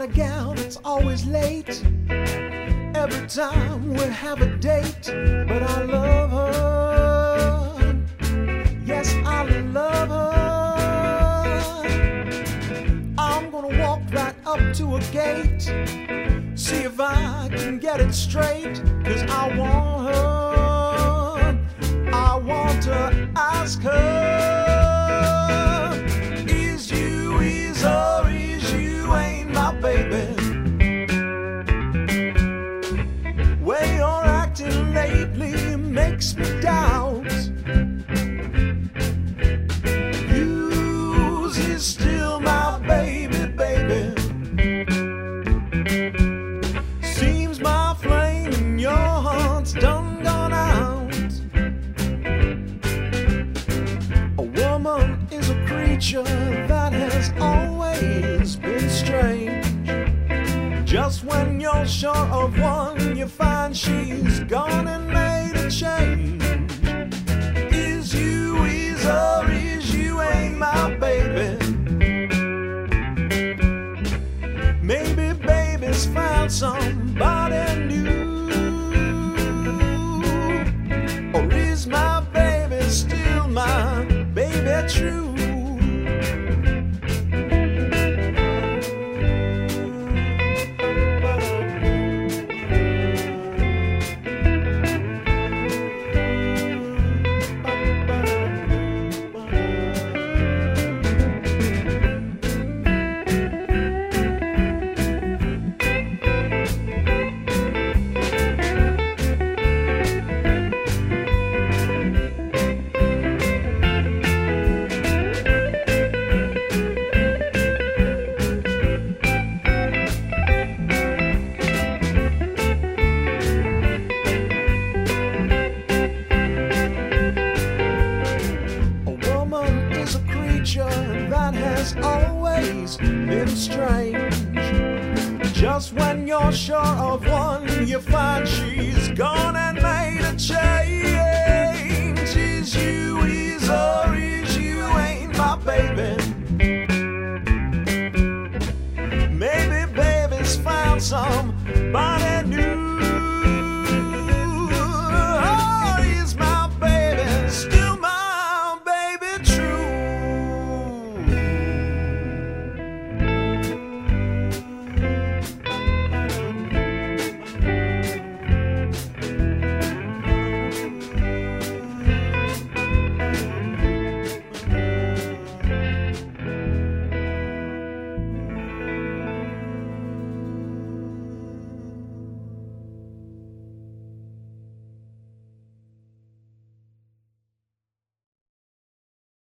got a gal that's always late every time we have a date, but I love her. Yes, I love her. I'm gonna walk right up to a gate, see if I can get it straight, 'cause I want her. I want to ask her, is you, is her, is you ain't my baby? Way you're acting lately makes me doubt. Yours is still my baby, baby. Seems my flame in your heart's done gone out. A woman is a creature that has always been strange. Just when you're sure of one, you find she's gone and made a change. Is you, is her, is you ain't my baby? Maybe baby's found somebody new. Or is my baby still my baby true? That has always been strange. Just when you're sure of one, you find she's gone and made a change.